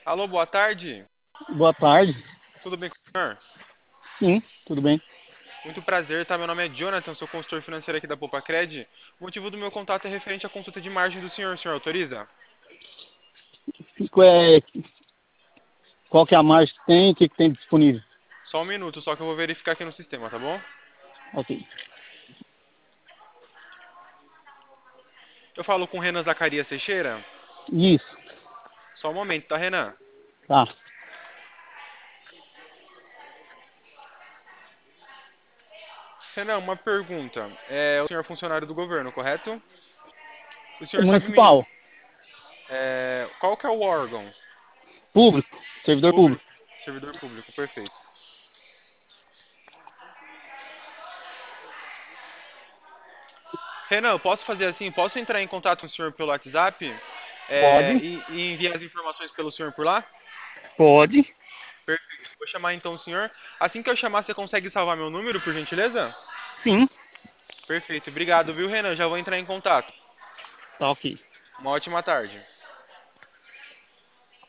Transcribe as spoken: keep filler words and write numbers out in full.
Alô, boa tarde. Boa tarde. Tudo bem com o senhor? Sim, tudo bem. Muito prazer, tá? Meu nome é Jonathan, sou consultor financeiro aqui da Cred. O motivo do meu contato é referente à consulta de margem do senhor. O senhor autoriza? Qual é, qual que é a margem que tem, o que, que tem disponível? Só um minuto, só que eu vou verificar aqui no sistema, tá bom? Ok. Eu falo com o Renan Zacarias Teixeira? Isso, Só um momento, tá, Renan? tá. Renan, uma pergunta. É, o senhor é funcionário do governo, correto? O É senhor sabe me... municipal, é, qual que é o órgão? público, servidor Público. público. Servidor público, perfeito. Renan, eu posso fazer assim? Posso entrar em contato com o senhor pelo WhatsApp? É, Pode, e, e enviar as informações pelo senhor por lá? pode. Perfeito. Vou chamar então o senhor. Assim que eu chamar, você consegue salvar meu número, por gentileza? Sim, Perfeito. Obrigado, viu, Renan? Já vou entrar em contato. tá ok. Uma ótima tarde.